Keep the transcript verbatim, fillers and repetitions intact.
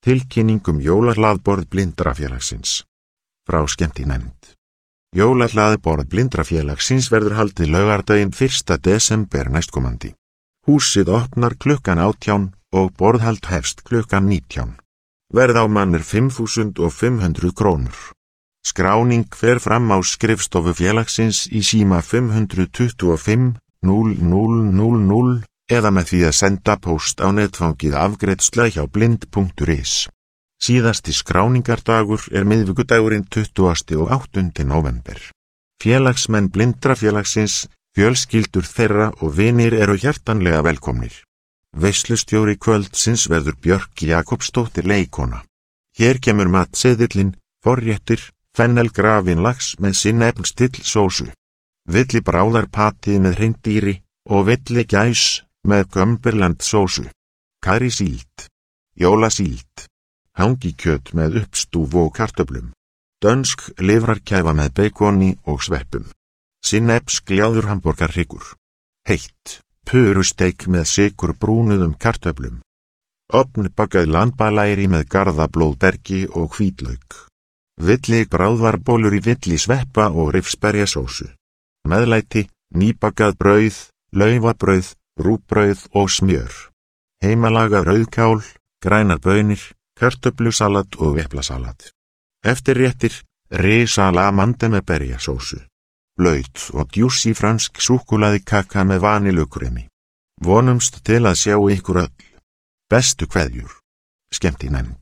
Tilkynning um jólahlaðborð Blindrafélagsins. Frá skemmtinefnd. Jólahlaðborð Blindrafélagsins verður haldið laugardaginn fyrsta desember næstkomandi. Húsið opnar klukkan átján og borðhald hefst klukkan nítján. Verð á mann er fimm þúsund fimm hundruð krónur. Skráning fer fram á skrifstofu félagsins í síma fimm tvö fimm núll núll núll núll eða með því að senda póst á netfangið afgreiðsla hjá blind punktur is. Síðasti skráningardagur er miðvikudagurinn tuttugasti og áttunda nóvember. Félagsmenn Blindrafélagsins, fjölskyldur þeirra og vinir eru hjartanlega velkomnir. Veislustjóri kvöldsins verður Björk Jakobsdóttir leikona. Hér kemur matseðillinn, forréttir, fennelgrafinn lax með sinnefnstill sósu, villi bráðarpatið með hreindýri og villi gæs með gömberland sósu, kari síld, jólasíld, hangikjöt með uppstúf og kartöflum, dönsk lifrarkæfa með beikoni og sveppum, sinneps gljáður hamborgarhryggur, heitt, purusteik með sykur brúnuðum kartöflum, ofnbakað lambalæri með garðablóðbergi og hvítlauk, villi bráðarbólur í villi sveppa og rifsberjasósu, meðlæti, nýbakað brauð, laufabrauð, rúgbrauð og smjör, heimalaga rauðkál, grænar baunir, kartöflusalat og eplasalat. Eftirréttir, risalamande með berjasósu, blaut og djúsí fransk súkkulaði kaka með vanilukremi. Vonumst til að sjá ykkur öll. Bestu kveðjur. Skemmtinefnd.